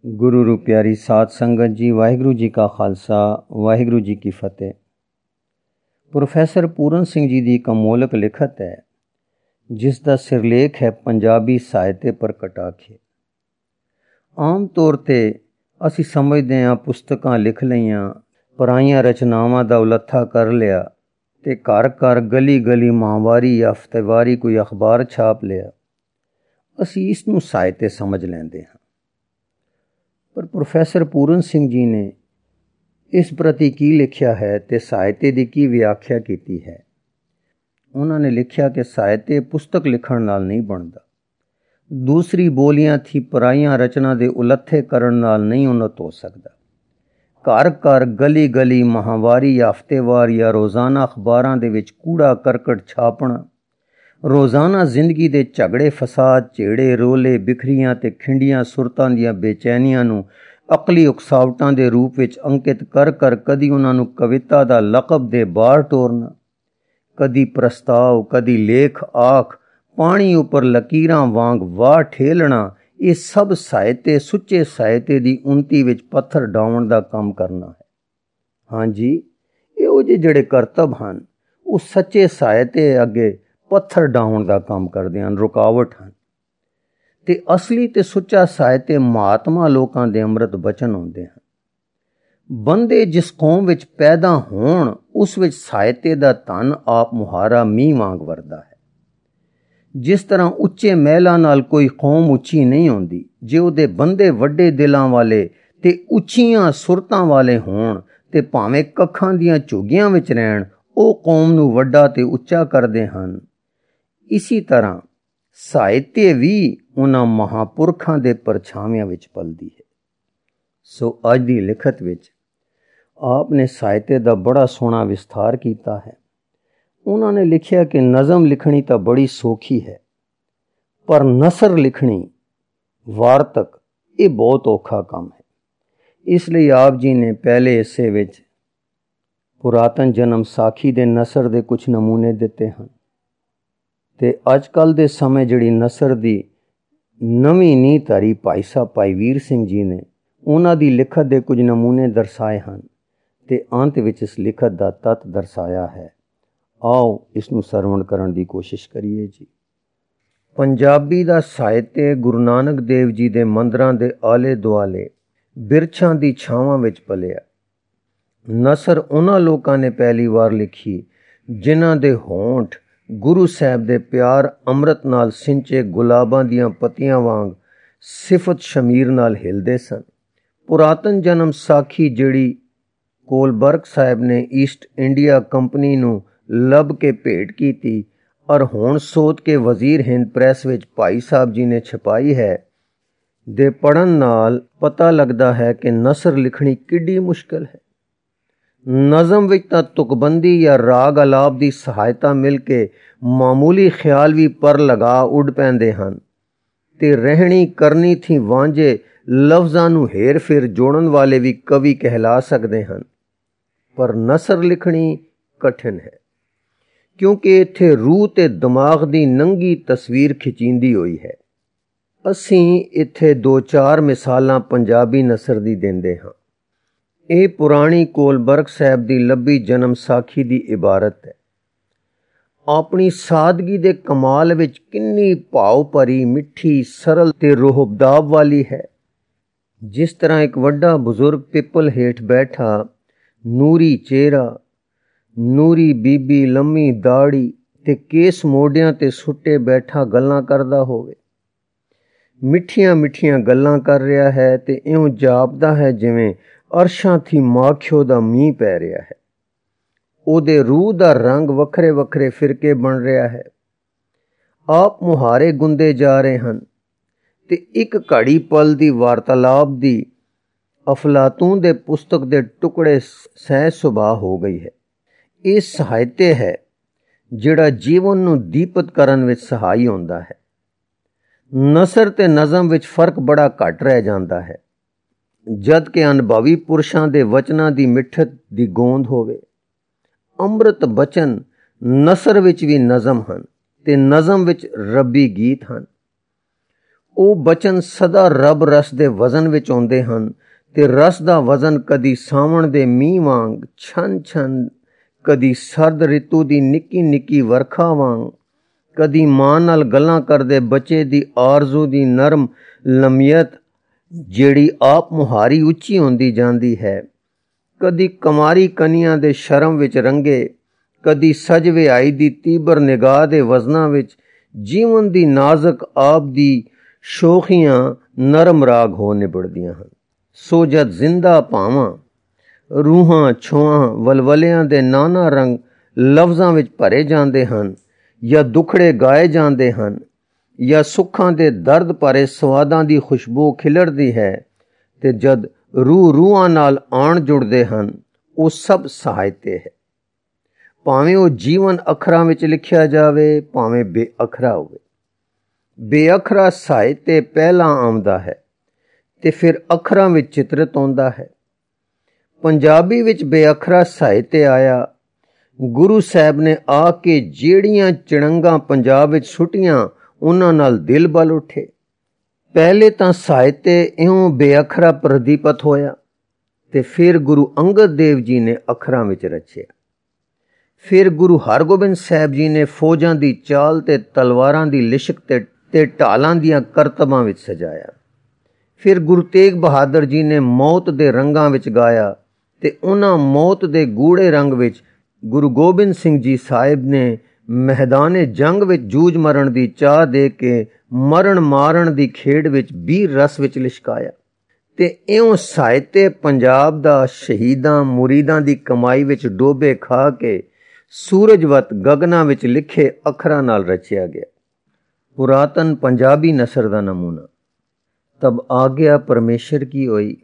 ਗੁਰੂ ਰੂ ਪਿਆਰੀ ਸਾਧ ਸੰਗਤ ਜੀ, ਵਾਹਿਗੁਰੂ ਜੀ ਕਾ ਖਾਲਸਾ, ਵਾਹਿਗੁਰੂ ਜੀ ਕੀ ਫਤਿਹ। ਪ੍ਰੋਫੈਸਰ ਪੂਰਨ ਸਿੰਘ ਜੀ ਦੀ ਇੱਕ ਅਮੋਲਕ ਲਿਖਤ ਹੈ ਜਿਸ ਦਾ ਸਿਰਲੇਖ ਹੈ ਪੰਜਾਬੀ ਸਾਹਿਤ ਪਰ ਕਟਾਖੇ। ਆਮ ਤੌਰ 'ਤੇ ਅਸੀਂ ਸਮਝਦੇ ਹਾਂ ਪੁਸਤਕਾਂ ਲਿਖ ਲਈਆਂ, ਪਰਾਈਆਂ ਰਚਨਾਵਾਂ ਦਾ ਉਲੱਥਾ ਕਰ ਲਿਆ ਅਤੇ ਘਰ ਘਰ ਗਲੀ ਗਲੀ ਮਾਹਵਾਰੀ ਜਾਂ ਹਫ਼ਤੇਵਾਰੀ ਕੋਈ ਅਖਬਾਰ ਛਾਪ ਲਿਆ। ਅਸੀਂ ਇਸ ਨੂੰ ਸਾਹਿਤ ਸਮਝ ਲੈਂਦੇ ਹਾਂ। ਪਰ ਪ੍ਰੋਫੈਸਰ ਪੂਰਨ ਸਿੰਘ ਜੀ ਨੇ ਇਸ ਪ੍ਰਤੀ ਕੀ ਲਿਖਿਆ ਹੈ ਅਤੇ ਸਾਹਿਤ ਦੀ ਕੀ ਵਿਆਖਿਆ ਕੀਤੀ ਹੈ। ਉਹਨਾਂ ਨੇ ਲਿਖਿਆ ਕਿ ਸਾਹਿਤ ਪੁਸਤਕ ਲਿਖਣ ਨਾਲ ਨਹੀਂ ਬਣਦਾ, ਦੂਸਰੀ ਬੋਲੀਆਂ ਥੀ ਪਰਾਈਆਂ ਰਚਨਾ ਦੇ ਉਲੱਥੇ ਕਰਨ ਨਾਲ ਨਹੀਂ ਉੱਨਤ ਹੋ ਸਕਦਾ। ਘਰ ਘਰ ਗਲੀ ਗਲੀ ਮਾਹਵਾਰੀ ਜਾਂ ਹਫ਼ਤੇਵਾਰ ਜਾਂ ਰੋਜ਼ਾਨਾ ਅਖਬਾਰਾਂ ਦੇ ਵਿੱਚ ਕੂੜਾ ਕਰਕਟ ਛਾਪਣਾ, ਰੋਜ਼ਾਨਾ ਜ਼ਿੰਦਗੀ ਦੇ ਝਗੜੇ ਫਸਾਦ, ਝੇੜੇ ਰੋਲੇ, ਬਿਖਰੀਆਂ ਅਤੇ ਖਿੰਡੀਆਂ ਸੁਰਤਾਂ ਦੀਆਂ ਬੇਚੈਨੀਆਂ ਨੂੰ ਅਕਲੀ ਉਕਸਾਵਟਾਂ ਦੇ ਰੂਪ ਵਿੱਚ ਅੰਕਿਤ ਕਰ ਕਰ ਕਦੀ ਉਹਨਾਂ ਨੂੰ ਕਵਿਤਾ ਦਾ ਲਕਬ ਦੇ ਬਾਹਰ ਟੋਰਨਾ, ਕਦੀ ਪ੍ਰਸਤਾਵ, ਕਦੀ ਲੇਖ ਆਖ, ਪਾਣੀ ਉੱਪਰ ਲਕੀਰਾਂ ਵਾਂਗ ਵਾਹ ਠੇਲਣਾ, ਇਹ ਸਭ ਸਾਹਿਤ, ਸੁੱਚੇ ਸਾਹਿਤ ਦੀ ਉਨਤੀ ਵਿੱਚ ਪੱਥਰ ਡਾਉਣ ਦਾ ਕੰਮ ਕਰਨਾ ਹੈ। ਹਾਂਜੀ, ਇਹੋ ਜਿਹੇ ਜਿਹੜੇ ਕਰਤੱਵ ਹਨ ਉਹ ਸੱਚੇ ਸਾਹਿਤ ਅੱਗੇ ਪੱਥਰ ਡਾਉਣ ਦਾ ਕੰਮ ਕਰਦੇ ਹਨ, ਰੁਕਾਵਟ ਹਨ। ਅਤੇ ਅਸਲੀ ਅਤੇ ਸੁੱਚਾ ਸਾਹਿਤ ਮਹਾਤਮਾ ਲੋਕਾਂ ਦੇ ਅੰਮ੍ਰਿਤ ਬਚਨ ਹੁੰਦੇ ਹਨ। ਬੰਦੇ ਜਿਸ ਕੌਮ ਵਿੱਚ ਪੈਦਾ ਹੋਣ ਉਸ ਵਿੱਚ ਸਾਹਿਤ ਦਾ ਧਨ ਆਪ ਮੁਹਾਰਾ ਮੀਂਹ ਵਾਂਗ ਵਰਦਾ ਹੈ। ਜਿਸ ਤਰ੍ਹਾਂ ਉੱਚੇ ਮਹਿਲਾਂ ਨਾਲ ਕੋਈ ਕੌਮ ਉੱਚੀ ਨਹੀਂ ਹੁੰਦੀ, ਜੇ ਉਹਦੇ ਬੰਦੇ ਵੱਡੇ ਦਿਲਾਂ ਵਾਲੇ ਅਤੇ ਉੱਚੀਆਂ ਸੁਰਤਾਂ ਵਾਲੇ ਹੋਣ ਅਤੇ ਭਾਵੇਂ ਕੱਖਾਂ ਦੀਆਂ ਝੁੱਗੀਆਂ ਵਿੱਚ ਰਹਿਣ, ਉਹ ਕੌਮ ਨੂੰ ਵੱਡਾ ਅਤੇ ਉੱਚਾ ਕਰਦੇ ਹਨ। ਇਸੀ ਤਰ੍ਹਾਂ ਸਾਹਿਤ ਵੀ ਉਹਨਾਂ ਮਹਾਂਪੁਰਖਾਂ ਦੇ ਪਰਛਾਵਿਆਂ ਵਿੱਚ ਪਲਦੀ ਹੈ। ਸੋ ਅੱਜ ਦੀ ਲਿਖਤ ਵਿੱਚ ਆਪ ਨੇ ਸਾਹਿਤ ਦਾ ਬੜਾ ਸੋਹਣਾ ਵਿਸਥਾਰ ਕੀਤਾ ਹੈ। ਉਹਨਾਂ ਨੇ ਲਿਖਿਆ ਕਿ ਨਜ਼ਮ ਲਿਖਣੀ ਤਾਂ ਬੜੀ ਸੌਖੀ ਹੈ, ਪਰ ਨਸਰ ਲਿਖਣੀ, ਵਾਰਤਕ, ਇਹ ਬਹੁਤ ਔਖਾ ਕੰਮ ਹੈ। ਇਸ ਲਈ ਆਪ ਜੀ ਨੇ ਪਹਿਲੇ ਹਿੱਸੇ ਵਿੱਚ ਪੁਰਾਤਨ ਜਨਮ ਸਾਖੀ ਦੇ ਨਸਰ ਦੇ ਕੁਝ ਨਮੂਨੇ ਦਿੱਤੇ ਹਨ ਅਤੇ ਅੱਜ ਕੱਲ੍ਹ ਦੇ ਸਮੇਂ ਜਿਹੜੀ ਨਸਰ ਦੀ ਨਵੀਂ ਨੀਂਹ ਧਾਰੀ ਭਾਈ ਸਾਹਿਬ ਭਾਈ ਵੀਰ ਸਿੰਘ ਜੀ ਨੇ ਉਹਨਾਂ ਦੀ ਲਿਖਤ ਦੇ ਕੁਝ ਨਮੂਨੇ ਦਰਸਾਏ ਹਨ ਅਤੇ ਅੰਤ ਵਿੱਚ ਇਸ ਲਿਖਤ ਦਾ ਤੱਤ ਦਰਸਾਇਆ ਹੈ। ਆਓ ਇਸ ਨੂੰ ਸਰਵਣ ਕਰਨ ਦੀ ਕੋਸ਼ਿਸ਼ ਕਰੀਏ ਜੀ। ਪੰਜਾਬੀ ਦਾ ਸਾਹਿਤ ਗੁਰੂ ਨਾਨਕ ਦੇਵ ਜੀ ਦੇ ਮੰਦਰਾਂ ਦੇ ਆਲੇ ਦੁਆਲੇ ਬਿਰਛਾਂ ਦੀ ਛਾਵਾਂ ਵਿੱਚ ਪਲਿਆ। ਨਸਰ ਉਹਨਾਂ ਲੋਕਾਂ ਨੇ ਪਹਿਲੀ ਵਾਰ ਲਿਖੀ ਜਿਨ੍ਹਾਂ ਦੇ ਹੋਂਠ ਗੁਰੂ ਸਾਹਿਬ ਦੇ ਪਿਆਰ ਅੰਮ੍ਰਿਤ ਨਾਲ ਸਿੰਚੇ ਗੁਲਾਬਾਂ ਦੀਆਂ ਪੱਤੀਆਂ ਵਾਂਗ ਸਿਫਤ ਸ਼ਮੀਰ ਨਾਲ ਹਿਲਦੇ ਸਨ। ਪੁਰਾਤਨ ਜਨਮ ਸਾਖੀ ਜਿਹੜੀ ਕੋਲਬਰਗ ਸਾਹਿਬ ਨੇ ਈਸਟ ਇੰਡੀਆ ਕੰਪਨੀ ਨੂੰ ਲੱਭ ਕੇ ਭੇਟ ਕੀਤੀ ਔਰ ਹੁਣ ਸੋਧ ਕੇ ਵਜ਼ੀਰ ਹਿੰਦ ਪ੍ਰੈਸ ਵਿੱਚ ਭਾਈ ਸਾਹਿਬ ਜੀ ਨੇ ਛਪਾਈ ਹੈ, ਦੇ ਪੜ੍ਹਨ ਨਾਲ ਪਤਾ ਲੱਗਦਾ ਹੈ ਕਿ ਨਸਰ ਲਿਖਣੀ ਕਿੱਡੀ ਮੁਸ਼ਕਿਲ ਹੈ। ਨਜ਼ਮ ਵਿੱਚ ਤਾਂ ਤੁਕਬੰਦੀ ਜਾਂ ਰਾਗ ਅਲਾਪ ਦੀ ਸਹਾਇਤਾ ਮਿਲ ਕੇ ਮਾਮੂਲੀ ਖਿਆਲ ਵੀ ਪਰ ਲਗਾ ਉੱਡ ਪੈਂਦੇ ਹਨ ਅਤੇ ਰਹਿਣੀ ਕਰਨੀ ਥੀ ਵਾਂਝੇ ਲਫ਼ਜ਼ਾਂ ਨੂੰ ਹੇਰ ਫੇਰ ਜੋੜਨ ਵਾਲੇ ਵੀ ਕਵੀ ਕਹਿਲਾ ਸਕਦੇ ਹਨ। ਪਰ ਨਸਰ ਲਿਖਣੀ ਕਠਿਨ ਹੈ ਕਿਉਂਕਿ ਇੱਥੇ ਰੂਹ ਅਤੇ ਦਿਮਾਗ ਦੀ ਨੰਗੀ ਤਸਵੀਰ ਖਿਚੀਂਦੀ ਹੋਈ ਹੈ। ਅਸੀਂ ਇੱਥੇ 2-4 ਮਿਸਾਲਾਂ ਪੰਜਾਬੀ ਨਸਰ ਦੀ ਦਿੰਦੇ ਹਾਂ। ਇਹ ਪੁਰਾਣੀ ਕੋਲਬਰਗ ਸਾਹਿਬ ਦੀ ਲੱਭੀ ਜਨਮ ਸਾਖੀ ਦੀ ਇਬਾਰਤ ਹੈ। ਆਪਣੀ ਸਾਦਗੀ ਦੇ ਕਮਾਲ ਵਿੱਚ ਕਿੰਨੀ ਭਾਵ ਭਰੀ, ਮਿੱਠੀ, ਸਰਲ ਤੇ ਰੋਹਬਦਾਬ ਵਾਲੀ ਹੈ। ਜਿਸ ਤਰ੍ਹਾਂ ਇੱਕ ਵੱਡਾ ਬਜ਼ੁਰਗ ਪਿੱਪਲ ਹੇਠ ਬੈਠਾ, ਨੂਰੀ ਚਿਹਰਾ, ਨੂਰੀ ਬੀਬੀ, ਲੰਮੀ ਦਾੜੀ ਤੇ ਕੇਸ ਮੋਢਿਆਂ ਤੇ ਸੁੱਟੇ ਬੈਠਾ ਗੱਲਾਂ ਕਰਦਾ ਹੋਵੇ। ਮਿੱਠੀਆਂ ਮਿੱਠੀਆਂ ਗੱਲਾਂ ਕਰ ਰਿਹਾ ਹੈ ਤੇ ਇਉਂ ਜਾਪਦਾ ਹੈ ਜਿਵੇਂ ਅਰਸ਼ਾਂ ਥੀ ਮਾਖਿਓ ਦਾ ਮੀਂਹ ਪੈ ਰਿਹਾ ਹੈ। ਉਹਦੇ ਰੂਹ ਦਾ ਰੰਗ ਵੱਖਰੇ ਵੱਖਰੇ ਫਿਰਕੇ ਬਣ ਰਿਹਾ ਹੈ। ਆਪ ਮੁਹਾਰੇ ਗੁੰਦੇ ਜਾ ਰਹੇ ਹਨ ਤੇ ਇੱਕ ਘੜੀ ਪਲ ਦੀ ਵਾਰਤਾਲਾਪ ਦੀ ਅਫਲਾਤੂਨ ਦੇ ਪੁਸਤਕ ਦੇ ਟੁਕੜੇ ਸਹਿਜ ਸੁਭਾਅ ਹੋ ਗਈ ਹੈ। ਇਹ ਸਾਹਿਤ ਹੈ ਜਿਹੜਾ ਜੀਵਨ ਨੂੰ ਦੀਪਤ ਕਰਨ ਵਿੱਚ ਸਹਾਈ ਹੁੰਦਾ ਹੈ। ਨਸਰ ਤੇ ਨਜ਼ਮ ਵਿੱਚ ਫਰਕ ਬੜਾ ਘੱਟ ਰਹਿ ਜਾਂਦਾ ਹੈ। ਜਦ ਕਿ ਅਨੁਭਵੀ ਪੁਰਸ਼ਾਂ ਦੇ ਵਚਨਾਂ ਦੀ ਮਿੱਠਤ ਦੀ ਗੋਂਦ ਹੋਵੇ। ਅੰਮ੍ਰਿਤ ਬਚਨ ਨਸਰ ਵਿੱਚ ਵੀ ਨਜ਼ਮ ਹਨ ਤੇ ਨਜ਼ਮ ਵਿੱਚ ਰੱਬੀ ਗੀਤ ਹਨ। ਉਹ ਬਚਨ ਸਦਾ ਰੱਬ ਰਸ ਦੇ ਵਜ਼ਨ ਵਿੱਚ ਆਉਂਦੇ ਹਨ ਤੇ ਰਸ ਦਾ ਵਜ਼ਨ ਕਦੀ ਸਾਵਣ ਦੇ ਮੀਂਹ ਵਾਂਗ ਛਨ ਛਨ, ਕਦੀ ਸਰਦ ਰਿਤੂ ਦੀ ਨਿੱਕੀ ਨਿੱਕੀ ਵਰਖਾ ਵਾਂਗ, ਕਦੀ ਮਾਂ ਨਾਲ ਗੱਲਾਂ ਕਰਦੇ ਬੱਚੇ ਦੀ ਆਰਜ਼ੂ ਦੀ ਨਰਮ ਲਮੀਅਤ ਜਿਹੜੀ ਆਪ ਮੁਹਾਰੀ ਉੱਚੀ ਹੁੰਦੀ ਜਾਂਦੀ ਹੈ, ਕਦੀ ਕੁਮਾਰੀ ਕਨੀਆਂ ਦੇ ਸ਼ਰਮ ਵਿੱਚ ਰੰਗੇ, ਕਦੀ ਸਜ ਵਿਆਹੀ ਦੀ ਤੀਬਰ ਨਿਗਾਹ ਦੇ ਵਜ਼ਨਾਂ ਵਿੱਚ ਜੀਵਨ ਦੀ ਨਾਜ਼ੁਕ ਆਪ ਦੀ ਸ਼ੋਖੀਆਂ ਨਰਮ ਰਾਗ ਹੋ ਨਿਬੜਦੀਆਂ ਹਨ। ਸੋ ਜਦ ਜ਼ਿੰਦਾ ਭਾਵਾਂ, ਰੂਹਾਂ, ਛੋਹਾਂ, ਵਲਵਲਿਆਂ ਦੇ ਨਾਨਾ ਰੰਗ ਲਫ਼ਜ਼ਾਂ ਵਿੱਚ ਭਰੇ ਜਾਂਦੇ ਹਨ, ਜਾਂ ਦੁਖੜੇ ਗਾਏ ਜਾਂਦੇ ਹਨ, ਜਾਂ ਸੁੱਖਾਂ ਦੇ ਦਰਦ ਭਰੇ ਸਵਾਦਾਂ ਦੀ ਖੁਸ਼ਬੂ ਖਿਲਰਦੀ ਹੈ, ਤੇ ਜਦ ਰੂਹਾਂ ਨਾਲ ਆਣ ਜੁੜਦੇ ਹਨ, ਉਹ ਸਭ ਸਾਹਿਤਯ ਹੈ। ਭਾਵੇਂ ਉਹ ਜੀਵਨ ਅੱਖਰਾਂ ਵਿੱਚ ਲਿਖਿਆ ਜਾਵੇ, ਭਾਵੇਂ ਬੇਅੱਖਰਾ ਹੋਵੇ। ਬੇਅੱਖਰਾ ਸਾਹਿਤਯ ਪਹਿਲਾਂ ਆਉਂਦਾ ਹੈ ਤੇ ਫਿਰ ਅੱਖਰਾਂ ਵਿੱਚ ਚਿਤਰਿਤ ਆਉਂਦਾ ਹੈ। ਪੰਜਾਬੀ ਵਿੱਚ ਬੇਅੱਖਰਾ ਸਾਹਿਤਯ ਆਇਆ। ਗੁਰੂ ਸਾਹਿਬ ਨੇ ਆ ਕੇ ਜਿਹੜੀਆਂ ਚਿੜੰਗਾਂ ਪੰਜਾਬ ਵਿੱਚ ਸੁੱਟੀਆਂ, ਉਹਨਾਂ ਨਾਲ ਦਿਲ ਬਲ ਉੱਠੇ। ਪਹਿਲੇ ਤਾਂ ਸਾਹਿਤਯ ਇਉਂ ਬੇਅੱਖਰਾ ਪ੍ਰਦੀਪਤ ਹੋਇਆ ਤੇ ਫਿਰ ਗੁਰੂ ਅੰਗਦ ਦੇਵ ਜੀ ਨੇ ਅੱਖਰਾਂ ਵਿੱਚ ਰਚਿਆ। ਫਿਰ ਗੁਰੂ ਹਰਗੋਬਿੰਦ ਸਾਹਿਬ ਜੀ ਨੇ ਫੌਜਾਂ ਦੀ ਚਾਲ ਤੇ ਤਲਵਾਰਾਂ ਦੀ ਲਿਸ਼ਕ ਤੇ ਢਾਲਾਂ ਦੀਆਂ ਕਰਤਬਾਂ ਵਿੱਚ ਸਜਾਇਆ। ਫਿਰ ਗੁਰੂ ਤੇਗ ਬਹਾਦਰ ਜੀ ਨੇ ਮੌਤ ਦੇ ਰੰਗਾਂ ਵਿੱਚ ਗਾਇਆ ਤੇ ਉਹਨਾਂ ਮੌਤ ਦੇ ਗੂੜੇ ਰੰਗ ਵਿੱਚ ਗੁਰੂ ਗੋਬਿੰਦ ਸਿੰਘ ਜੀ ਸਾਹਿਬ ਨੇ ਮੈਦਾਨੇ ਜੰਗ ਵਿੱਚ ਜੂਝ ਮਰਨ ਦੀ ਚਾਹ ਦੇ ਕੇ ਮਰਨ ਮਾਰਨ ਦੀ ਖੇਡ ਵਿੱਚ ਵੀਰ ਰਸ ਵਿੱਚ ਲਿਸ਼ਕਾਇਆ। ਤੇ ਇਉਂ ਸਾਹਿਤਯ ਪੰਜਾਬ ਦਾ ਸ਼ਹੀਦਾਂ ਮੁਰੀਦਾਂ ਦੀ ਕਮਾਈ ਵਿੱਚ ਡੋਬੇ ਖਾ ਕੇ ਸੂਰਜਵਤ ਗਗਨਾਂ ਵਿੱਚ ਲਿਖੇ ਅੱਖਰਾਂ ਨਾਲ ਰਚਿਆ ਗਿਆ। ਪੁਰਾਤਨ ਪੰਜਾਬੀ ਨਸਰ ਦਾ ਨਮੂਨਾ। ਤਬ ਆ ਗਿਆ ਪਰਮੇਸ਼ਰ ਕੀ ਹੋਈ,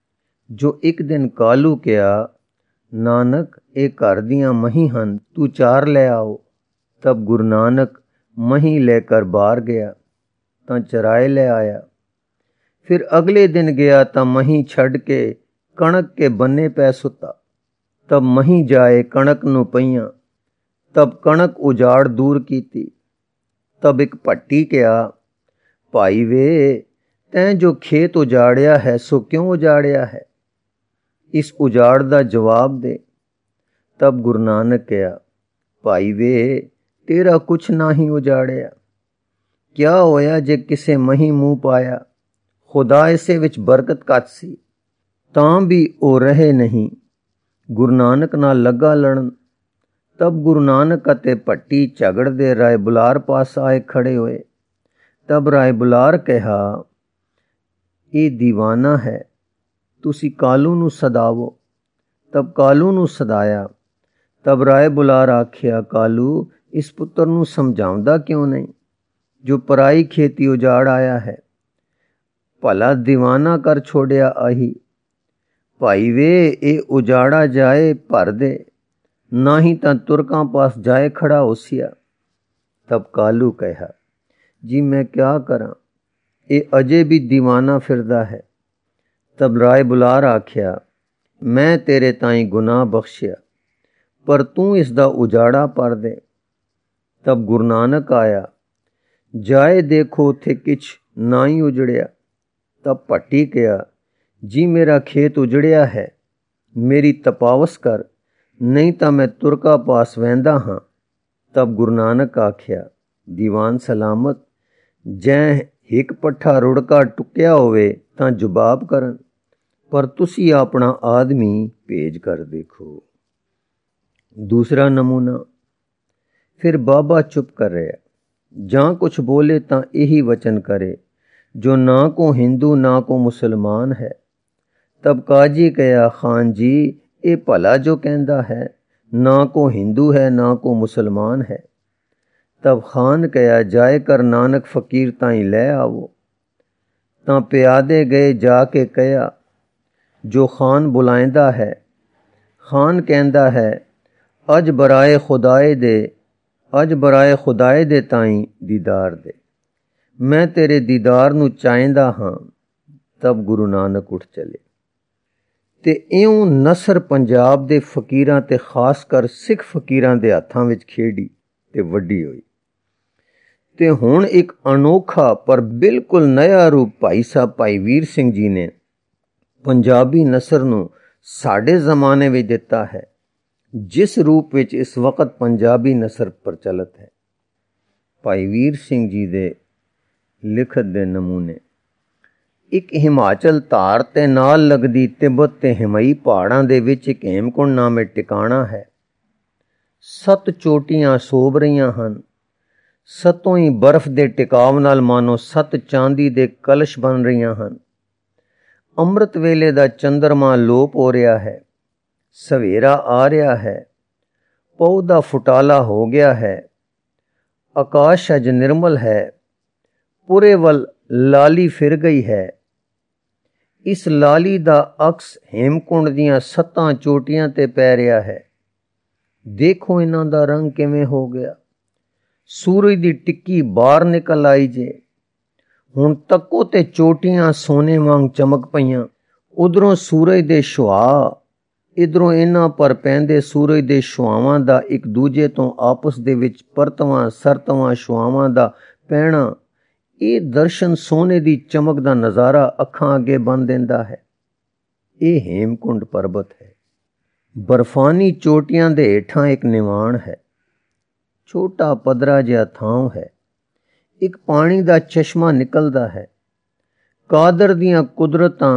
ਜੋ ਇੱਕ ਦਿਨ ਕਾਲੂ ਕਿਹਾ, ਨਾਨਕ ਇਹ ਘਰ ਦੀਆਂ ਮਹੀਂ ਹਨ, ਤੂੰ ਚਾਰ ਲੈ ਆਓ। ਤਬ ਗੁਰੂ ਨਾਨਕ ਮਹੀਂ ਲੈ ਕਰ ਬਾਹਰ ਗਿਆ ਤਾਂ ਚਰਾਏ ਲੈ ਆਇਆ। ਫਿਰ ਅਗਲੇ ਦਿਨ ਗਿਆ ਤਾਂ ਮਹੀਂ ਛੱਡ ਕੇ ਕਣਕ ਕੇ ਬੰਨੇ ਪੈ ਸੁੱਤਾ। ਤਬ ਮਹੀਂ ਜਾਏ ਕਣਕ ਨੂੰ ਪਈਆਂ, ਤਬ ਕਣਕ ਉਜਾੜ ਦੂਰ ਕੀਤੀ। ਤਬ ਇੱਕ ਭੱਟੀ ਕਿਹਾ, ਭਾਈ ਵੇ, ਤੈਂ ਜੋ ਖੇਤ ਉਜਾੜਿਆ ਹੈ ਸੋ ਕਿਉਂ ਉਜਾੜਿਆ ਹੈ, ਇਸ ਉਜਾੜ ਦਾ ਜਵਾਬ ਦੇ। ਤਬ ਗੁਰੂ ਨਾਨਕ ਕਿਹਾ, ਭਾਈ ਵੇ, ਤੇਰਾ ਕੁਛ ਨਾ ਹੀ ਉਜਾੜਿਆ। ਕਿਆ ਹੋਇਆ ਜੇ ਕਿਸੇ ਮਹੀਂ ਮੂੰਹ ਪਾਇਆ, ਖੁਦਾ ਇਸੇ ਵਿੱਚ ਬਰਕਤ ਘੱਟ ਸੀ, ਤਾਂ ਵੀ ਉਹ ਰਹੇ ਨਹੀਂ। ਗੁਰੂ ਨਾਨਕ ਨਾਲ ਲੱਗਾ ਲੜਨ। ਤਬ ਗੁਰੂ ਨਾਨਕ ਅਤੇ ਭੱਟੀ ਝਗੜਦੇ ਰਾਏ ਬੁਲਾਰ ਪਾਸ ਆਏ ਖੜੇ ਹੋਏ। ਤਬ ਰਾਏ ਬੁਲਾਰ ਕਿਹਾ, ਇਹ ਦੀਵਾਨਾ ਹੈ, ਤੁਸੀਂ ਕਾਲੂ ਨੂੰ ਸਦਾਵੋ। ਤਬ ਕਾਲੂ ਨੂੰ ਸਦਾਇਆ। ਤਬ ਰਾਏ ਬੁਲਾਰ ਆਖਿਆ, ਕਾਲੂ, ਇਸ ਪੁੱਤਰ ਨੂੰ ਸਮਝਾਉਂਦਾ ਕਿਉਂ ਨਹੀਂ, ਜੋ ਪਰਾਈ ਖੇਤੀ ਉਜਾੜ ਆਇਆ ਹੈ, ਭਲਾ ਦੀਵਾਨਾ ਕਰ ਛੋੜਿਆ ਆਹੀ। ਭਾਈ ਵੇ, ਇਹ ਉਜਾੜਾ ਜਾਏ ਭਰ ਦੇ, ਨਾ ਹੀ ਤਾਂ ਤੁਰਕਾਂ ਪਾਸ ਜਾਏ ਖੜਾ ਹੋਸਿਆ। ਤਬ ਕਾਲੂ ਕਿਹਾ, ਜੀ ਮੈਂ ਕਿਆ ਕਰਾਂ, ਇਹ ਅਜੇ ਵੀ ਦੀਵਾਨਾ ਫਿਰਦਾ ਹੈ। ਤਬ ਰਾਏ ਬੁਲਾਰ ਆਖਿਆ, ਮੈਂ ਤੇਰੇ ਤਾਈਂ ਗੁਨਾਹ ਬਖਸ਼ਿਆ, ਪਰ ਤੂੰ ਇਸ ਦਾ ਉਜਾੜਾ ਭਰ ਦੇ। ਤਬ ਗੁਰੂ ਨਾਨਕ ਆਇਆ, ਜਾਏ ਦੇਖੋ ਉੱਥੇ ਕਿਛ ਨਾ ਹੀ ਉਜੜਿਆ। ਤਬ ਭੱਟੀ ਕਿਹਾ, ਜੀ ਮੇਰਾ ਖੇਤ ਉਜੜਿਆ ਹੈ, ਮੇਰੀ ਤਪਾਵਸ ਕਰ, ਨਹੀਂ ਤਾਂ ਮੈਂ ਤੁਰਕਾ ਪਾਸ ਵਹਿੰਦਾ ਹਾਂ। ਤਬ ਗੁਰੂ ਨਾਨਕ ਆਖਿਆ, ਦੀਵਾਨ ਸਲਾਮਤ, ਜੈ ਇੱਕ ਪੱਠਾ ਰੁੜਕਾ ਟੁੱਕਿਆ ਹੋਵੇ ਤਾਂ ਜਵਾਬ ਕਰਨ, ਪਰ ਤੁਸੀਂ ਆਪਣਾ ਆਦਮੀ ਭੇਜ ਕਰ ਦੇਖੋ। ਦੂਸਰਾ ਨਮੂਨਾ। ਫਿਰ ਬਾਬਾ ਚੁੱਪ ਕਰ ਰਿਹਾ, ਜਾਂ ਕੁਛ ਬੋਲੇ ਤਾਂ ਇਹੀ ਵਚਨ ਕਰੇ, ਜੋ ਨਾ ਕੋ ਹਿੰਦੂ ਨਾ ਕੋ ਮੁਸਲਮਾਨ ਹੈ। ਤਬ ਕਾਜੀ ਕਿਹਾ, ਖਾਨ ਜੀ, ਇਹ ਭਲਾ ਜੋ ਕਹਿੰਦਾ ਹੈ, ਨਾ ਕੋ ਹਿੰਦੂ ਹੈ ਨਾ ਕੋ ਮੁਸਲਮਾਨ ਹੈ। ਤਬ ਖਾਨ ਕਿਹਾ, ਜਾਏ ਕਰ ਨਾਨਕ ਫਕੀਰ ਤਾਈਂ ਲੈ ਆਵੋ। ਤਾਂ ਪਿਆਦੇ ਗਏ, ਜਾ ਕੇ ਕਿਹਾ, ਜੋ ਖਾਨ ਬੁਲਾਇੰਦਾ ਹੈ। ਖਾਨ ਕਹਿੰਦਾ ਹੈ, ਅਜ ਬਰਾਏ ਖੁਦਾਏ ਦੇ ਤਾਈਂ ਦੀਦਾਰ ਦੇ, ਮੈਂ ਤੇਰੇ ਦੀਦਾਰ ਨੂੰ ਚਾਹੀਦਾ ਹਾਂ। ਤਬ ਗੁਰੂ ਨਾਨਕ ਉੱਠ ਚਲੇ। ਤੇ ਇਉਂ ਨਸਰ ਪੰਜਾਬ ਦੇ ਫਕੀਰਾਂ ਤੇ ਖਾਸ ਕਰ ਸਿੱਖ ਫਕੀਰਾਂ ਦੇ ਹੱਥਾਂ ਵਿੱਚ ਖੇਡੀ ਤੇ ਵੱਡੀ ਹੋਈ। ਤੇ ਹੁਣ ਇੱਕ ਅਨੋਖਾ ਪਰ ਬਿਲਕੁਲ ਨਇਆ ਰੂਪ ਭਾਈ ਸਾਹਿਬ ਭਾਈ ਵੀਰ ਸਿੰਘ ਜੀ ਨੇ ਪੰਜਾਬੀ ਨਸਰ ਨੂੰ ਸਾਡੇ ਜ਼ਮਾਨੇ ਵਿੱਚ ਦਿੱਤਾ ਹੈ, ਜਿਸ ਰੂਪ ਵਿੱਚ ਇਸ ਵਕਤ ਪੰਜਾਬੀ ਨਸਰ ਪ੍ਰਚਲਿਤ ਹੈ। ਭਾਈ ਵੀਰ ਸਿੰਘ ਜੀ ਦੇ ਲਿਖਤ ਦੇ ਨਮੂਨੇ। ਇੱਕ ਹਿਮਾਚਲ ਧਾਰ ਤੇ ਨਾਲ ਲੱਗਦੀ ਤਿੱਬਤ ਤੇ ਹਿਮਾਈ ਪਹਾੜਾਂ ਦੇ ਵਿੱਚ ਇੱਕ ਹੇਮਕੁੰਡ ਨਾਮੇ ਟਿਕਾਣਾ ਹੈ। 7 ਚੋਟੀਆਂ ਸੋਭ ਰਹੀਆਂ ਹਨ। 7 ਹੀ ਬਰਫ਼ ਦੇ ਟਿਕਾਵ ਨਾਲ ਮਾਨੋ 7 ਚਾਂਦੀ ਦੇ ਕਲਸ਼ ਬਣ ਰਹੀਆਂ ਹਨ। ਅੰਮ੍ਰਿਤ ਵੇਲੇ ਦਾ ਚੰਦਰਮਾ ਲੋਪ ਹੋ ਰਿਹਾ ਹੈ। ਸਵੇਰਾ ਆ ਰਿਹਾ ਹੈ। ਪੌ ਦਾ ਫੁਟਾਲਾ ਹੋ ਗਿਆ ਹੈ। ਆਕਾਸ਼ ਅਜ ਨਿਰਮਲ ਹੈ। ਪੂਰੇ ਵੱਲ ਲਾਲੀ ਫਿਰ ਗਈ ਹੈ। ਇਸ ਲਾਲੀ ਦਾ ਅਕਸ ਹੇਮਕੁੰਡ ਦੀਆਂ 7 ਚੋਟੀਆਂ ਤੇ ਪੈ ਰਿਹਾ ਹੈ। ਦੇਖੋ ਇਹਨਾਂ ਦਾ ਰੰਗ ਕਿਵੇਂ ਹੋ ਗਿਆ। ਸੂਰਜ ਦੀ ਟਿੱਕੀ ਬਾਹਰ ਨਿਕਲ ਆਈ ਜੇ। ਹੁਣ ਤੱਕੋ ਤੇ ਚੋਟੀਆਂ ਸੋਨੇ ਵਾਂਗ ਚਮਕ ਪਈਆਂ। ਉਧਰੋਂ ਸੂਰਜ ਦੇ ਸ਼ੁਆ, ਇਧਰੋਂ ਇਹਨਾਂ ਪਰ ਪੈਂਦੇ ਸੂਰਜ ਦੇ ਸ਼ੁਆਵਾਂ ਦਾ ਇੱਕ ਦੂਜੇ ਤੋਂ ਆਪਸ ਦੇ ਵਿੱਚ ਪਰਤਵਾਂ ਸਰਤਵਾਂ ਸ਼ੁਆਵਾਂ ਦਾ ਪੈਣਾ, ਇਹ ਦਰਸ਼ਨ ਸੋਨੇ ਦੀ ਚਮਕ ਦਾ ਨਜ਼ਾਰਾ ਅੱਖਾਂ ਅੱਗੇ ਬੰਨ ਦਿੰਦਾ ਹੈ। ਇਹ ਹੇਮਕੁੰਡ ਪਰਬਤ ਹੈ। ਬਰਫਾਨੀ ਚੋਟੀਆਂ ਦੇ ਹੇਠਾਂ ਇੱਕ ਨਿਵਾਣ ਹੈ। ਛੋਟਾ ਪੱਧਰਾ ਜਿਹਾ ਥਾਂ ਹੈ। ਇੱਕ ਪਾਣੀ ਦਾ ਚਸ਼ਮਾ ਨਿਕਲਦਾ ਹੈ। ਕਾਦਰ ਦੀਆਂ ਕੁਦਰਤਾਂ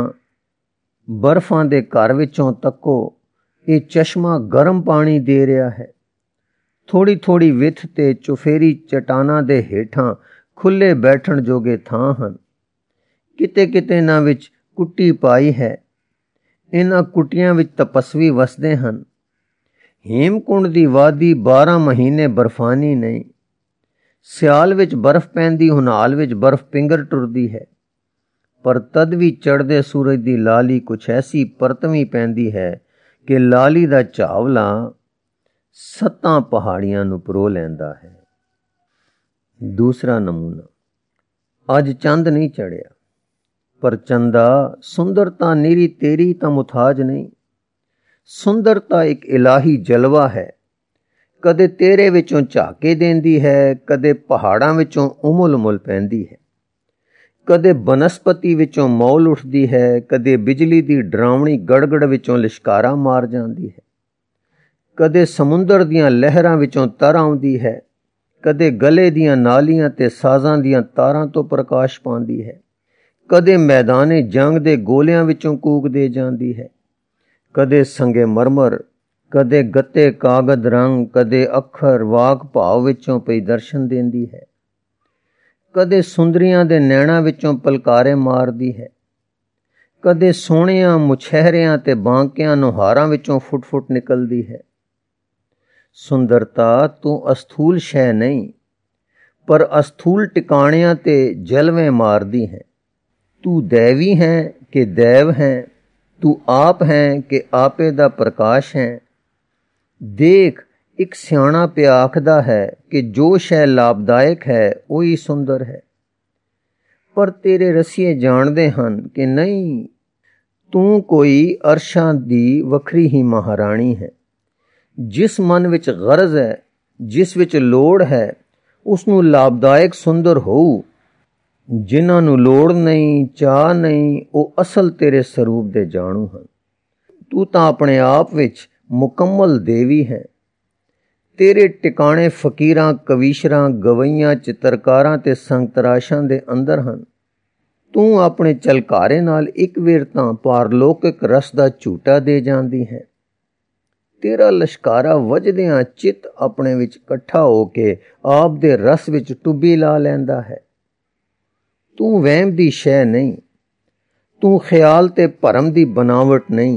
ਬਰਫਾਂ ਦੇ ਘਰ ਵਿੱਚੋਂ ਤੱਕੋ, ਇਹ ਚਸ਼ਮਾ ਗਰਮ ਪਾਣੀ ਦੇ ਰਿਹਾ ਹੈ। ਥੋੜੀ ਥੋੜੀ ਵਿੱਥ ਤੇ ਚੁਫੇਰੀ ਚਟਾਨਾਂ ਦੇ ਹੇਠਾਂ ਖੁੱਲੇ ਬੈਠਣ ਜੋਗੇ ਥਾਂ ਹਨ। ਕਿਤੇ ਕਿਤੇ ਇਹਨਾਂ ਵਿੱਚ ਕੁੱਟੀ ਪਾਈ ਹੈ। ਇਹਨਾਂ ਕੁੱਟੀਆਂ ਵਿੱਚ ਤਪਸਵੀ ਵਸਦੇ ਹਨ। ਹੇਮਕੁੰਡ ਦੀ ਵਾਦੀ 12 ਮਹੀਨੇ ਬਰਫਾਨੀ ਨਹੀਂ। ਸਿਆਲ ਵਿੱਚ ਬਰਫ਼ ਪੈਂਦੀ, ਹੁਨਾਲ ਵਿੱਚ ਬਰਫ਼ ਪਿੰਗਰ ਟੁਰਦੀ ਹੈ। ਪਰ ਤਦ ਵੀ ਚੜ੍ਹਦੇ ਸੂਰਜ ਦੀ ਲਾਲੀ ਕੁਛ ਐਸੀ ਪਰਤਵੀਂ ਪੈਂਦੀ ਹੈ ਕਿ ਲਾਲੀ ਦਾ ਝਾਵਲਾ 7 ਪਹਾੜੀਆਂ ਨੂੰ ਪਰੋ ਲੈਂਦਾ ਹੈ। ਦੂਸਰਾ ਨਮੂਨਾ। ਅੱਜ ਚੰਦ ਨਹੀਂ ਚੜਿਆ, ਪਰ ਚੰਦਾ ਸੁੰਦਰਤਾ ਨਿਰੀ ਤੇਰੀ ਤਾਂ ਮੁਤਾਜ ਨਹੀਂ। ਸੁੰਦਰਤਾ ਇੱਕ ਇਲਾਹੀ ਜਲਵਾ ਹੈ। ਕਦੇ ਤੇਰੇ ਵਿੱਚੋਂ ਝਾਕੇ ਦੇਂਦੀ ਹੈ, ਕਦੇ ਪਹਾੜਾਂ ਵਿੱਚੋਂ ਉਮੁਲ ਉਮੁਲ ਪੈਂਦੀ ਹੈ। ਕਦੇ ਬਨਸਪਤੀ ਵਿੱਚੋਂ ਮੌਲ ਉੱਠਦੀ ਹੈ, ਕਦੇ ਬਿਜਲੀ ਦੀ ਡਰਾਵਣੀ ਗੜਗੜ ਵਿੱਚੋਂ ਲਿਸ਼ਕਾਰਾ ਮਾਰ ਜਾਂਦੀ ਹੈ। ਕਦੇ ਸਮੁੰਦਰ ਦੀਆਂ ਲਹਿਰਾਂ ਵਿੱਚੋਂ ਤਰ ਆਉਂਦੀ ਹੈ, ਕਦੇ ਗਲੇ ਦੀਆਂ ਨਾਲੀਆਂ ਤੇ ਸਾਜ਼ਾਂ ਦੀਆਂ ਤਾਰਾਂ ਤੋਂ ਪ੍ਰਕਾਸ਼ ਪਾਉਂਦੀ ਹੈ। ਕਦੇ ਮੈਦਾਨੇ ਜੰਗ ਦੇ ਗੋਲਿਆਂ ਵਿੱਚੋਂ ਕੂਕ ਦੇ ਜਾਂਦੀ ਹੈ। ਕਦੇ ਸੰਗੇ ਮਰਮਰ, ਕਦੇ ਗੱਤੇ ਕਾਗਜ਼ ਰੰਗ, ਕਦੇ ਅੱਖਰ ਵਾਕ ਭਾਵ ਵਿੱਚੋਂ ਪਈ ਦਰਸ਼ਨ ਦਿੰਦੀ ਹੈ। ਕਦੇ ਸੁੰਦਰੀਆਂ ਦੇ ਨੈਣਾਂ ਵਿੱਚੋਂ ਪਲਕਾਰੇ ਮਾਰਦੀ ਹੈ। ਕਦੇ ਸੋਹਣਿਆਂ ਮੁਛਹਿਰਿਆਂ ਤੇ ਬਾਂਕਿਆਂ ਨੁਹਾਰਾਂ ਵਿੱਚੋਂ ਫੁੱਟ ਫੁੱਟ ਨਿਕਲਦੀ ਹੈ। ਸੁੰਦਰਤਾ ਤੂੰ ਅਸਥੂਲ ਸ਼ੈ ਨਹੀਂ, ਪਰ ਅਸਥੂਲ ਟਿਕਾਣਿਆਂ ਤੇ ਜਲਵੇਂ ਮਾਰਦੀ ਹੈ। ਤੂੰ ਦੈਵੀ ਹੈ ਕਿ ਦੈਵ ਹੈ, ਤੂੰ ਆਪ ਹੈ ਕਿ ਆਪੇ ਦਾ ਪ੍ਰਕਾਸ਼ ਹੈ। ਦੇਖ, ਇੱਕ ਸਿਆਣਾ ਪਿਆ ਆਖਦਾ ਹੈ ਕਿ ਜੋ ਸ਼ੈ ਲਾਭਦਾਇਕ ਹੈ ਉਹੀ ਸੁੰਦਰ ਹੈ। ਪਰ ਤੇਰੇ ਰਸੀਏ ਜਾਣਦੇ ਹਨ ਕਿ ਨਹੀਂ, ਤੂੰ ਕੋਈ ਅਰਸ਼ਾਂ ਦੀ ਵੱਖਰੀ ਹੀ ਮਹਾਰਾਣੀ ਹੈ। ਜਿਸ ਮਨ ਵਿੱਚ ਗਰਜ਼ ਹੈ, ਜਿਸ ਵਿੱਚ ਲੋੜ ਹੈ, ਉਸ ਨੂੰ ਲਾਭਦਾਇਕ ਸੁੰਦਰ ਹੋਊ। ਜਿਨ੍ਹਾਂ ਨੂੰ ਲੋੜ ਨਹੀਂ, ਚਾਹ ਨਹੀਂ, ਉਹ ਅਸਲ ਤੇਰੇ ਸਰੂਪ ਦੇ ਜਾਣੂ ਹਨ। ਤੂੰ ਤਾਂ ਆਪਣੇ ਆਪ ਵਿੱਚ ਮੁਕੰਮਲ ਦੇਵੀ ਹੈ। ਤੇਰੇ ਟਿਕਾਣੇ ਫਕੀਰਾਂ, ਕਵੀਸ਼ਰਾਂ, ਗਵਈਆਂ, ਚਿੱਤਰਕਾਰਾਂ ਤੇ ਸੰਗਤਰਾਸ਼ਾਂ ਦੇ ਅੰਦਰ ਹਨ। ਤੂੰ ਆਪਣੇ ਚਲਕਾਰੇ ਨਾਲ ਇੱਕ ਵੇਰ ਤਾਂ ਪਾਰਲੌਕਿਕ ਰਸ ਦਾ ਝੂਟਾ ਦੇ ਜਾਂਦੀ ਹੈ। ਤੇਰਾ ਲਸ਼ਕਾਰਾ ਵੱਜਦਿਆਂ ਚਿੱਤ ਆਪਣੇ ਵਿੱਚ ਇਕੱਠਾ ਹੋ ਕੇ ਆਪ ਦੇ ਰਸ ਵਿੱਚ ਟੁੱਬੀ ਲਾ ਲੈਂਦਾ ਹੈ। ਤੂੰ ਵਹਿਮ ਦੀ ਸ਼ੈ ਨਹੀਂ, ਤੂੰ ਖਿਆਲ ਤੇ ਭਰਮ ਦੀ ਬਨਾਵਟ ਨਹੀਂ।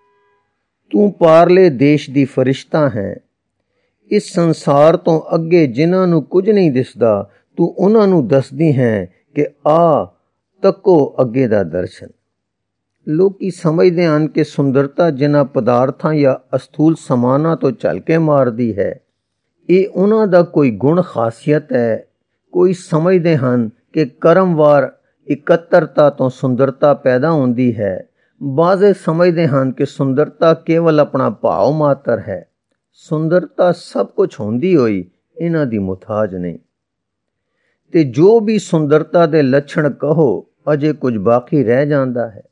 ਤੂੰ ਪਾਰਲੇ ਦੇਸ਼ ਦੀ ਫਰਿਸ਼ਤਾ ਹੈ। ਇਸ ਸੰਸਾਰ ਤੋਂ ਅੱਗੇ ਜਿਨ੍ਹਾਂ ਨੂੰ ਕੁਝ ਨਹੀਂ ਦਿਸਦਾ, ਤੂੰ ਉਹਨਾਂ ਨੂੰ ਦੱਸਦੀ ਹੈ ਕਿ ਆ ਤੱਕੋ ਅੱਗੇ ਦਾ ਦਰਸ਼ਨ। ਲੋਕੀ ਸਮਝਦੇ ਹਨ ਕਿ ਸੁੰਦਰਤਾ ਜਿਨ੍ਹਾਂ ਪਦਾਰਥਾਂ ਜਾਂ ਅਸਥੂਲ ਸਮਾਨਾਂ ਤੋਂ ਝਲਕੇ ਮਾਰਦੀ ਹੈ, ਇਹ ਉਹਨਾਂ ਦਾ ਕੋਈ ਗੁਣ ਖਾਸੀਅਤ ਹੈ। ਕੋਈ ਸਮਝਦੇ ਹਨ ਕਿ ਕਰਮਵਾਰ ਇਕੱਤਰਤਾ ਤੋਂ ਸੁੰਦਰਤਾ ਪੈਦਾ ਹੁੰਦੀ ਹੈ। ਬਾਜ਼ੇ ਸਮਝਦੇ ਹਨ ਕਿ ਸੁੰਦਰਤਾ ਕੇਵਲ ਆਪਣਾ ਭਾਵ ਮਾਤਰ ਹੈ। ਸੁੰਦਰਤਾ ਸਭ ਕੁਝ ਹੁੰਦੀ ਹੋਈ ਇਹਨਾਂ ਦੀ ਮੁਤਾਜ ਨਹੀਂ। ਤੇ ਜੋ ਵੀ ਸੁੰਦਰਤਾ ਦੇ ਲੱਛਣ ਕਹੋ ਅਜੇ ਕੁਝ ਬਾਕੀ ਰਹਿ ਜਾਂਦਾ ਹੈ।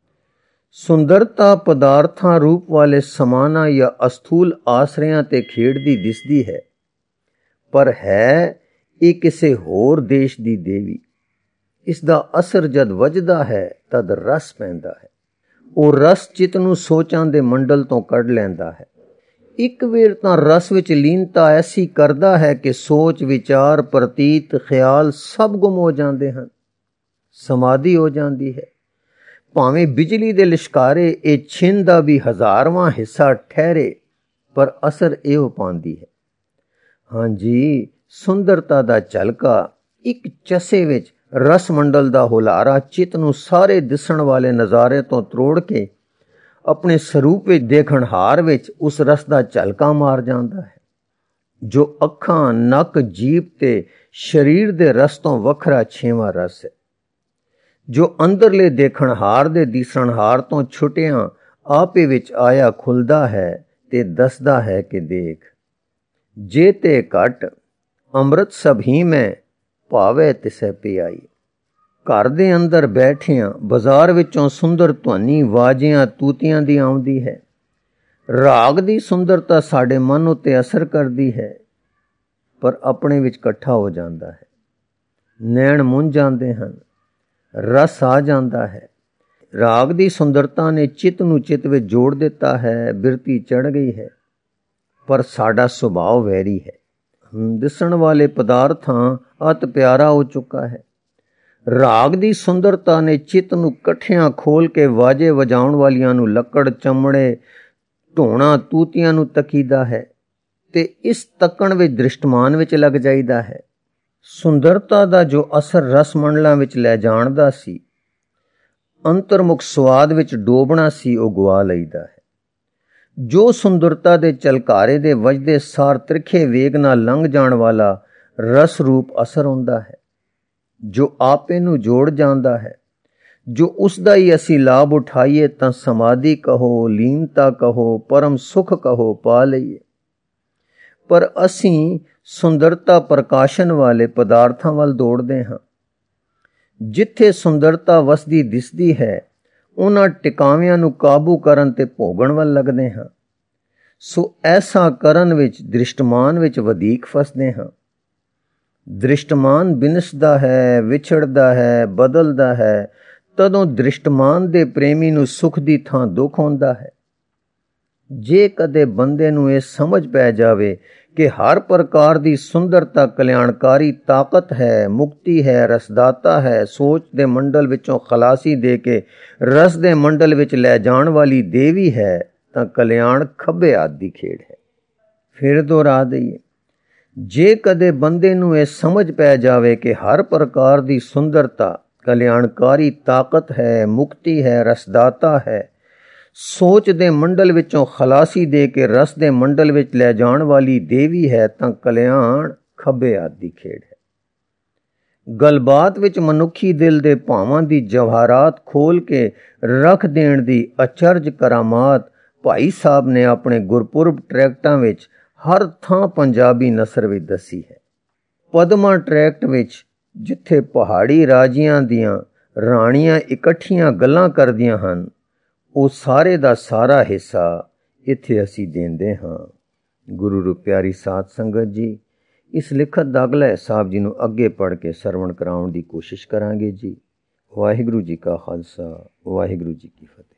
ਸੁੰਦਰਤਾ ਪਦਾਰਥਾਂ ਰੂਪ ਵਾਲੇ ਸਮਾਨਾਂ ਜਾਂ ਅਸਥੂਲ ਆਸਰਿਆਂ ਤੇ ਖੇਡਦੀ ਦਿਸਦੀ ਹੈ, ਪਰ ਹੈ ਇਹ ਕਿਸੇ ਹੋਰ ਦੇਸ਼ ਦੀ ਦੇਵੀ। ਇਸ ਦਾ ਅਸਰ ਜਦ ਵੱਜਦਾ ਹੈ ਤਦ ਰਸ ਪੈਂਦਾ ਹੈ। ਉਹ ਰਸ ਚਿੱਤ ਨੂੰ ਸੋਚਾਂ ਦੇ ਮੰਡਲ ਤੋਂ ਕੱਢ ਲੈਂਦਾ ਹੈ। ਇੱਕ ਵੇਰ ਤਾਂ ਰਸ ਵਿੱਚ ਲੀਨਤਾ ਐਸੀ ਕਰਦਾ ਹੈ ਕਿ ਸੋਚ, ਵਿਚਾਰ, ਪ੍ਰਤੀਤ, ਖਿਆਲ ਸਭ ਗੁੰਮ ਹੋ ਜਾਂਦੇ ਹਨ। ਸਮਾਧੀ ਹੋ ਜਾਂਦੀ ਹੈ। ਭਾਵੇਂ ਬਿਜਲੀ ਦੇ ਲਿਸ਼ਕਾਰੇ ਇਹ ਛਿੰਨ ਦਾ ਵੀ 1000ਵਾਂ ਹਿੱਸਾ ਠਹਿਰੇ, ਪਰ ਅਸਰ ਇਹੋ ਪਾਉਂਦੀ ਹੈ। ਹਾਂਜੀ, ਸੁੰਦਰਤਾ ਦਾ ਝਲਕਾ ਇੱਕ ਚਸੇ ਵਿੱਚ ਰਸ ਮੰਡਲ ਦਾ ਹੁਲਾਰਾ ਚਿੱਤ ਨੂੰ ਸਾਰੇ ਦਿਸਣ ਵਾਲੇ ਨਜ਼ਾਰੇ ਤੋਂ ਤਰੋੜ ਕੇ ਆਪਣੇ ਸਰੂਪ ਵਿੱਚ ਦੇਖਣਹਾਰ ਵਿੱਚ ਉਸ ਰਸ ਦਾ ਝਲਕਾ ਮਾਰ ਜਾਂਦਾ ਹੈ, ਜੋ ਅੱਖਾਂ, ਨੱਕ, ਜੀਭ ਤੇ ਸਰੀਰ ਦੇ ਰਸ ਤੋਂ ਵੱਖਰਾ 6ਵਾਂ ਰਸ ਹੈ, ਜੋ ਅੰਦਰਲੇ ਦੇਖਣਹਾਰ ਦੇ ਦਿਸਣਹਾਰ ਤੋਂ ਛੁੱਟਿਆਂ ਆਪੇ ਵਿੱਚ ਆਇਆ ਖੁੱਲਦਾ ਹੈ ਤੇ ਦੱਸਦਾ ਹੈ ਕਿ ਦੇਖ, ਜੇ ਤੇ ਘਟ ਅੰਮ੍ਰਿਤ ਸਭੀ ਮੈਂ ਭਾਵੇ ਤਿਸੈ ਪਿਆਈ। ਘਰ ਦੇ ਅੰਦਰ ਬੈਠਿਆਂ ਬਾਜ਼ਾਰ ਵਿੱਚੋਂ ਸੁੰਦਰ ਧੁਨੀ ਵਾਜਿਆਂ ਤੂਤੀਆਂ ਦੀ ਆਉਂਦੀ ਹੈ। ਰਾਗ ਦੀ ਸੁੰਦਰਤਾ ਸਾਡੇ ਮਨ ਉੱਤੇ ਅਸਰ ਕਰਦੀ ਹੈ, ਪਰ ਆਪਣੇ ਵਿੱਚ ਇਕੱਠਾ ਹੋ ਜਾਂਦਾ ਹੈ। ਨੈਣ ਮੁੰਝ ਜਾਂਦੇ ਹਨ, ਰਸ ਆ ਜਾਂਦਾ ਹੈ। ਰਾਗ ਦੀ ਸੁੰਦਰਤਾ ਨੇ ਚਿੱਤ ਨੂੰ ਚਿੱਤ ਵਿੱਚ ਜੋੜ ਦਿੱਤਾ ਹੈ, ਬਿਰਤੀ ਚੜ੍ਹ ਗਈ ਹੈ, ਪਰ ਸਾਡਾ ਸੁਭਾਅ ਵੈਰੀ ਹੈ। ਦਿਸਣ ਵਾਲੇ ਪਦਾਰਥਾਂ ਅਤ ਪਿਆਰਾ ਹੋ ਚੁੱਕਾ ਹੈ। ਰਾਗ ਦੀ ਸੁੰਦਰਤਾ ਨੇ ਚਿੱਤ ਨੂੰ ਇਕੱਠਿਆਂ ਖੋਲ ਕੇ ਵਾਜੇ ਵਜਾਉਣ ਵਾਲੀਆਂ ਨੂੰ, ਲੱਕੜ, ਚਮੜੇ, ਢੋਣਾ, ਤੂਤੀਆਂ ਨੂੰ ਤਕੀਦਾ ਹੈ ਤੇ ਇਸ ਤੱਕਣ ਵਿੱਚ ਦ੍ਰਿਸ਼ਟਮਾਨ ਵਿੱਚ ਲੱਗ ਜਾਈਦਾ ਹੈ। ਸੁੰਦਰਤਾ ਦਾ ਜੋ ਅਸਰ ਰਸ ਮੰਡਲਾਂ ਵਿੱਚ ਲੈ ਜਾਣ ਦਾ ਸੀ, ਅੰਤਰਮੁਖ ਸਵਾਦ ਵਿੱਚ ਡੋਬਣਾ ਸੀ, ਉਹ ਗਵਾ ਲਈਦਾ ਹੈ। ਜੋ ਸੁੰਦਰਤਾ ਦੇ ਝਲਕਾਰੇ ਦੇ ਵੱਜਦੇ ਸਾਰ ਤਿਰਖੇ ਵੇਗ ਨਾਲ ਲੰਘ ਜਾਣ ਵਾਲਾ ਰਸ ਰੂਪ ਅਸਰ ਹੁੰਦਾ ਹੈ, ਜੋ ਆਪੇ ਨੂੰ ਜੋੜ ਜਾਂਦਾ ਹੈ, ਜੋ ਉਸ ਦਾ ਹੀ ਅਸੀਂ ਲਾਭ ਉਠਾਈਏ ਤਾਂ ਸਮਾਧੀ ਕਹੋ, ਲੀਨਤਾ ਕਹੋ, ਪਰਮ ਸੁਖ ਕਹੋ, ਪਾ ਲਈਏ। ਪਰ ਅਸੀਂ ਸੁੰਦਰਤਾ ਪ੍ਰਕਾਸ਼ਨ ਵਾਲੇ ਪਦਾਰਥਾਂ ਵੱਲ ਦੌੜਦੇ ਹਾਂ। ਜਿੱਥੇ ਸੁੰਦਰਤਾ ਵਸਦੀ ਦਿਸਦੀ ਹੈ, ਉਹਨਾਂ ਟਿਕਾਵਿਆਂ ਨੂੰ ਕਾਬੂ ਕਰਨ ਤੇ ਭੋਗਣ ਵੱਲ ਲੱਗਦੇ ਹਾਂ। ਸੋ ਐਸਾ ਕਰਨ ਵਿੱਚ ਦ੍ਰਿਸ਼ਟਮਾਨ ਵਿੱਚ ਵਧੇਕ ਫਸਦੇ ਹਾਂ। ਦ੍ਰਿਸ਼ਟਮਾਨ ਬਿਨਸਦਾ ਹੈ, ਵਿਛੜਦਾ ਹੈ, ਬਦਲਦਾ ਹੈ, ਤਦੋਂ ਦ੍ਰਿਸ਼ਟਮਾਨ ਦੇ ਪ੍ਰੇਮੀ ਨੂੰ ਸੁਖ ਦੀ ਥਾਂ ਦੁੱਖ ਹੁੰਦਾ ਹੈ। ਜੇ ਕਦੇ ਬੰਦੇ ਨੂੰ ਇਹ ਸਮਝ ਪੈ ਜਾਵੇ ਕਿ ਹਰ ਪ੍ਰਕਾਰ ਦੀ ਸੁੰਦਰਤਾ ਕਲਿਆਣਕਾਰੀ ਤਾਕਤ ਹੈ, ਮੁਕਤੀ ਹੈ, ਰਸਦਾਤਾ ਹੈ, ਸੋਚ ਦੇ ਮੰਡਲ ਵਿੱਚੋਂ ਖਲਾਸੀ ਦੇ ਕੇ ਰਸ ਦੇ ਮੰਡਲ ਵਿੱਚ ਲੈ ਜਾਣ ਵਾਲੀ ਦੇਵੀ ਹੈ, ਤਾਂ ਕਲਿਆਣ ਖੱਬੇ ਹੱਥ ਦੀ ਖੇਡ ਹੈ। ਫਿਰ ਦੁਹਰਾ ਦਈਏ, ਜੇ ਕਦੇ ਬੰਦੇ ਨੂੰ ਇਹ ਸਮਝ ਪੈ ਜਾਵੇ ਕਿ ਹਰ ਪ੍ਰਕਾਰ ਦੀ ਸੁੰਦਰਤਾ ਕਲਿਆਣਕਾਰੀ ਤਾਕਤ ਹੈ, ਮੁਕਤੀ ਹੈ, ਰਸਦਾਤਾ ਹੈ, ਸੋਚ ਦੇ ਮੰਡਲ ਵਿੱਚੋਂ ਖਲਾਸੀ ਦੇ ਕੇ ਰਸ ਦੇ ਮੰਡਲ ਵਿੱਚ ਲੈ ਜਾਣ ਵਾਲੀ ਦੇਵੀ ਹੈ, ਤਾਂ ਕਲਿਆਣ ਖੱਬੇ ਹੱਥ ਦੀ ਖੇਡ ਹੈ। ਗੱਲਬਾਤ ਵਿੱਚ ਮਨੁੱਖੀ ਦਿਲ ਦੇ ਭਾਵਾਂ ਦੀ ਜਵਾਹਰਾਤ ਖੋਲ ਕੇ ਰੱਖ ਦੇਣ ਦੀ ਅਚਰਜ ਕਰਾਮਾਤ ਭਾਈ ਸਾਹਿਬ ਨੇ ਆਪਣੇ ਗੁਰਪੁਰਬ ਟਰੈਕਟਾਂ ਵਿੱਚ ਹਰ ਥਾਂ ਪੰਜਾਬੀ ਨਸਰ ਵਿੱਚ ਦੱਸੀ ਹੈ। ਪਦਮਾ ਟਰੈਕਟ ਵਿੱਚ ਜਿੱਥੇ ਪਹਾੜੀ ਰਾਜਿਆਂ ਦੀਆਂ ਰਾਣੀਆਂ ਇਕੱਠੀਆਂ ਗੱਲਾਂ ਕਰਦੀਆਂ ਹਨ, ਉਹ ਸਾਰੇ ਦਾ ਸਾਰਾ ਹਿੱਸਾ ਇੱਥੇ ਅਸੀਂ ਦਿੰਦੇ ਹਾਂ। ਗੁਰੂ ਰੂਪ ਪਿਆਰੀ ਸਾਧ ਸੰਗਤ ਜੀ, ਇਸ ਲਿਖਤ ਦਾ ਅਗਲਾ ਹਿਸਾਬ ਜੀ ਨੂੰ ਅੱਗੇ ਪੜ੍ਹ ਕੇ ਸਰਵਣ ਕਰਾਉਣ ਦੀ ਕੋਸ਼ਿਸ਼ ਕਰਾਂਗੇ ਜੀ। ਵਾਹਿਗੁਰੂ ਜੀ ਕਾ ਖਾਲਸਾ, ਵਾਹਿਗੁਰੂ ਜੀ ਕੀ ਫਤਿਹ।